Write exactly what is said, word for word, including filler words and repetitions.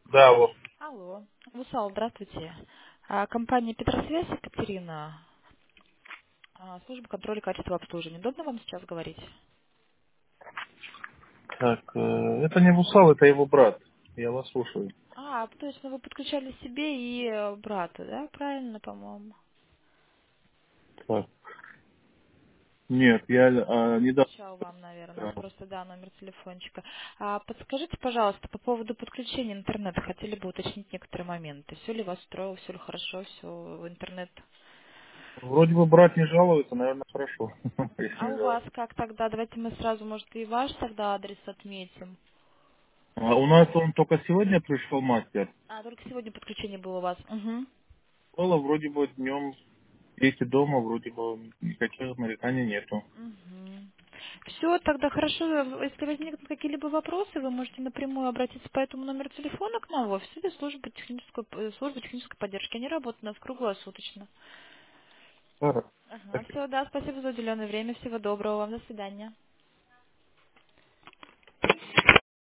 Да, вот. Алло. Вусал, здравствуйте. А, Компания Петросвязь, Екатерина. А, Служба контроля качества обслуживания. Удобно вам сейчас говорить? Так, э, это не Вусал, это его брат. Я вас слушаю. А, точно, вы подключали себе и э, брата, да? Правильно, по-моему. Так. Нет, я а, недавно. Подключал вам, наверное. У нас просто, да, номер телефончика. А, подскажите, пожалуйста, по поводу подключения интернета. Хотели бы уточнить некоторые моменты. Все ли вас устроило, все ли хорошо, все в интернет. Вроде бы брат не жалуется, наверное, хорошо. Если А не у вас жалуется. как тогда? Давайте мы сразу, может, и ваш тогда адрес отметим. А у нас он только сегодня пришел мастер. А, только сегодня подключение было у вас. Угу. Было вроде бы днем, дети дома, вроде бы никаких нареканий нету. Угу. Все, тогда хорошо. Если возникнут какие-либо вопросы, вы можете напрямую обратиться по этому номеру телефона к нам в офисе службы технической, э, службы технической поддержки. Они работают у нас круглосуточно. Хорошо. Ага, все, да, спасибо за уделенное время. Всего доброго вам. До свидания.